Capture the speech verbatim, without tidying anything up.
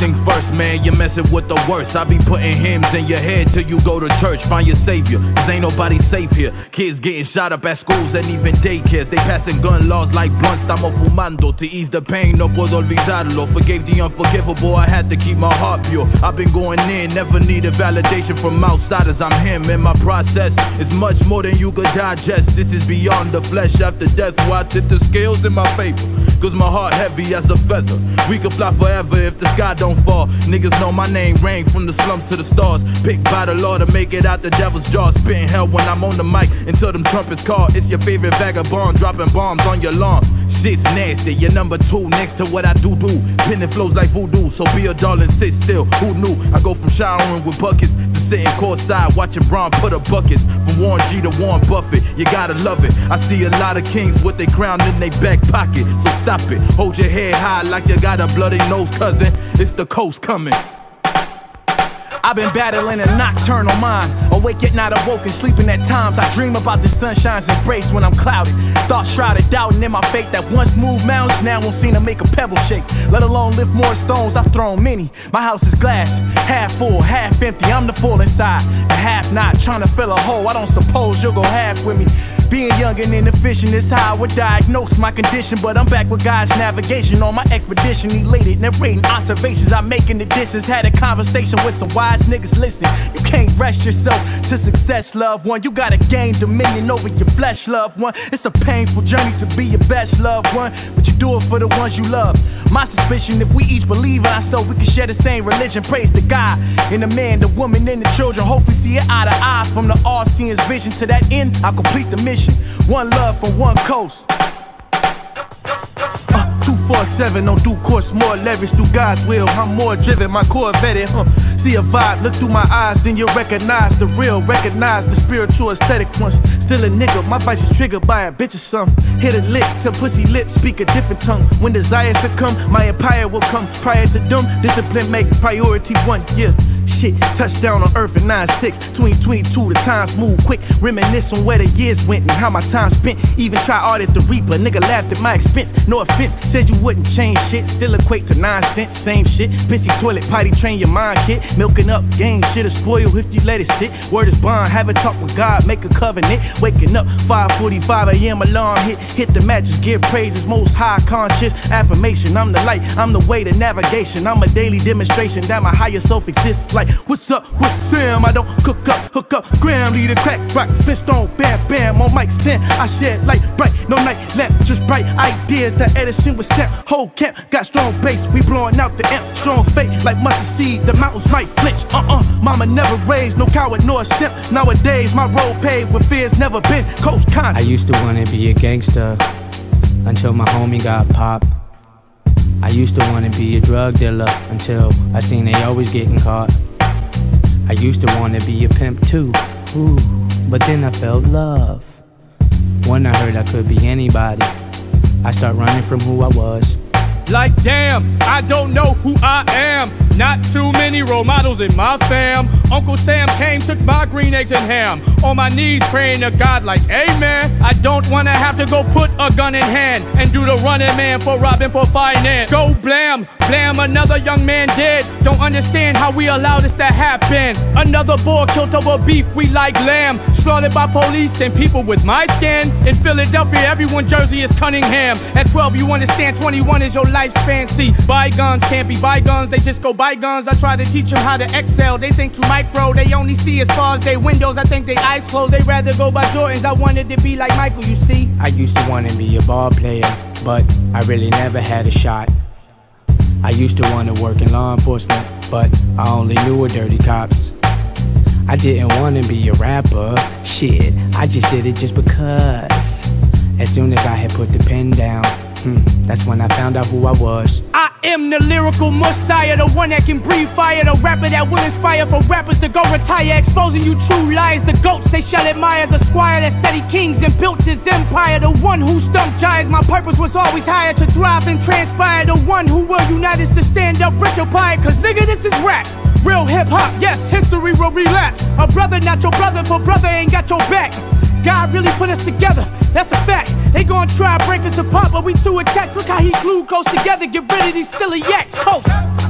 things first, man, you're messing with the worst. I be putting hymns in your head till you go to church. Find your savior, cause ain't nobody safe here. Kids getting shot up at schools and even daycares. They passing gun laws like blunts, estamos fumando. To ease the pain, no puedo olvidarlo. Forgave the unforgivable, I had to keep my heart pure. I've been going in, never needed validation from outsiders. I'm him, and my process is much more than you could digest. This is beyond the flesh. After death, why I tip the scales in my favor, cause my heart heavy as a feather. We could fly forever if the sky don't fall. Niggas know my name, rain from the slums to the stars. Picked by the Lord to make it out the devil's jaws. Spitting hell when I'm on the mic until them trumpets call. It's your favorite vagabond dropping bombs on your lawn. Shit's nasty, you're number two next to what I do do. Pinning flows like voodoo, so be a darling, sit still. Who knew? I go from showering with buckets to sitting courtside watching Braun put up buckets. From Warren G to Warren Buffett, you gotta love it. I see a lot of kings with their crown in their back pocket, so stop it. Hold your head high like you got a bloody nose, cousin. It's the coast coming. I've been battling a nocturnal mind, awake at night, awoken, sleeping at times. I dream about the sunshine's embrace when I'm clouded. Thoughts shrouded, doubting in my fate that once moved mountains now won't seem to make a pebble shake. Let alone lift more stones, I've thrown many. My house is glass, half full, half empty. I'm the full inside, the half not, trying to fill a hole. I don't suppose you'll go half with me. Being young and inefficient is how I would diagnose my condition, but I'm back with God's navigation on my expedition. Elated, narrating observations I make in the distance. Had a conversation with some wise niggas. Listen, you can't rest yourself to success, loved one. You gotta gain dominion over your flesh, loved one. It's a painful journey to be your best, loved one, but you do it for the ones you love. My suspicion, if we each believe in ourselves, we can share the same religion. Praise to God in the man, the woman, and the children. Hopefully see it eye to eye from the all-seeing vision. To that end, I'll complete the mission. One love from one coast. Uh, two four seven on due course, more leverage through God's will. I'm more driven, my core vetted, huh? See a vibe, look through my eyes, then you'll recognize the real, recognize the spiritual aesthetic ones. Still a nigga, my vice is triggered by a bitch or something. Hit a lick till pussy lips speak a different tongue. When desire succumb, my empire will come. Prior to them, discipline make priority one, yeah. Shit, touchdown on earth in nine six, twenty twenty-two, the times move quick. Reminisce on where the years went and how my time spent. Even try art at the Reaper, nigga laughed at my expense. No offense, said you wouldn't change shit. Still equate to nine cents, same shit. Pissy toilet, potty train your mind, kid. Milking up game, shit'll spoil if you let it sit. Word is bond, have a talk with God, make a covenant. Waking up, five forty-five a m alarm hit. Hit the mattress, give praises, most high conscious affirmation. I'm the light, I'm the way to navigation. I'm a daily demonstration that my higher self exists. Like, what's up with Sam? I don't cook up, hook up, gram, lead a crack, rock, fist on, bam, bam, on mic stand. I shed light, bright, no night lamp, just bright ideas that Edison was stamp. Whole camp got strong bass, we blowing out the amp, strong fate like mustard seed. The mountains might flinch, uh-uh. Mama never raised, no coward nor a simp. Nowadays, my road paved with fears never been. Coast conscious. I used to wanna be a gangster until my homie got popped. I used to wanna be a drug dealer until I seen they always getting caught. I used to wanna be a pimp too, ooh, but then I felt love. When I heard I could be anybody, I start running from who I was. Like damn, I don't know who I am. Not too many role models in my fam. Uncle Sam came, took my green eggs and ham. On my knees praying to God like amen. I don't wanna have to go put a gun in hand and do the running man for robbing for finance. Go blam, blam, another young man dead. Don't understand how we allow this to happen. Another boy killed over beef, we like lamb. Slaughtered by police and people with my skin. In Philadelphia, everyone Jersey is Cunningham. At twelve you understand, twenty-one is your lifespan. See, bygones can't be bygones, they just go bygones. I try to teach them how to excel. They think through micro, they only see as far as they windows. I think they eyes closed, they rather go by Jordans. I wanted to be like Michael, you see. I used to want to be a ball player, but I really never had a shot. I used to want to work in law enforcement, but I only knew a dirty cops. I didn't want to be a rapper, shit, I just did it just because. As soon as I had put the pen down, hmm, that's when I found out who I was. I am the lyrical messiah, the one that can breathe fire, the rapper that will inspire for rappers to go retire, exposing you true lies. The goats they shall admire, the squire that studied kings and built his empire, the one who stumped giants. My purpose was always higher, to thrive and transpire, the one who will unite us to stand up rich or pie. Cause nigga, this is rap, real hip hop, yes, history will relapse. A brother not your brother, for brother ain't got your back. God really put us together, that's a fact. They gon' try to break us apart, but we too attached. Look how he glued close together, get rid of these silly yaks. Coast.